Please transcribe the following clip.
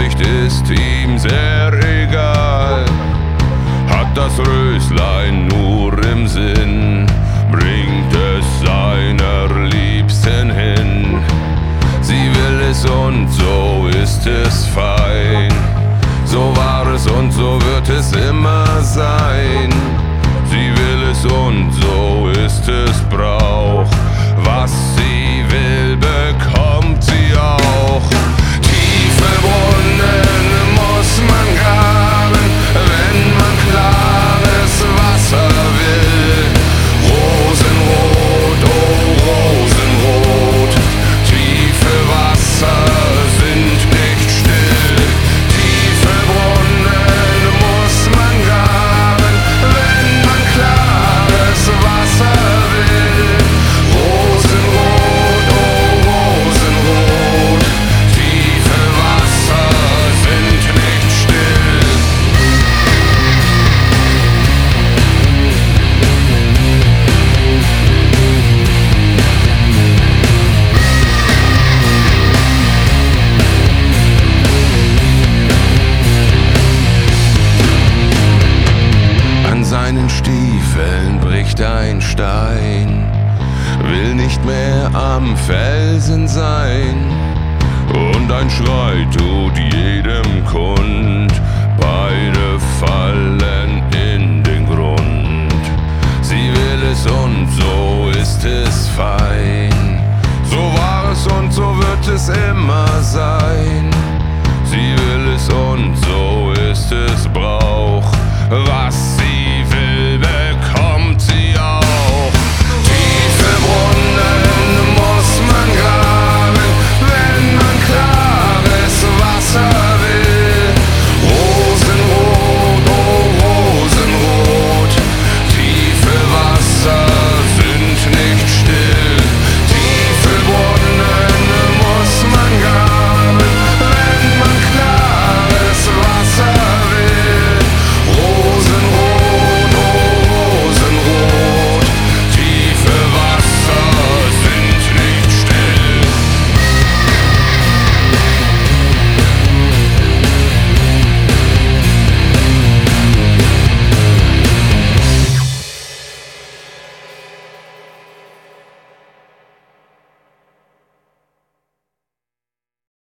Aussicht ist ihm sehr egal. Hat das Röslein nur im Sinn, bringt es seiner Liebsten hin. Sie will es und so ist es fein. So war es und so wird es immer sein. Sie will es und so ist es Brauch. Was sie will, bekommt sie auch. Tiefe Brunnen muss man graben, wenn man klares Wasser will. Rosenrot, oh Rosenrot, tiefe Wasser sind nicht still. Tiefe Brunnen muss man graben, wenn man klares Wasser will. Rosenrot, oh Rosenrot, tiefe Wasser sind nicht still. An seinen Stiefeln bricht ein Stein, will nicht mehr am Felsen sein. Und ein Schrei tut jedem kund, beide fallen in den Grund. Sie will es und so ist es fein. So war es und so wird es immer sein. Sie will es und so ist es Brauch. Was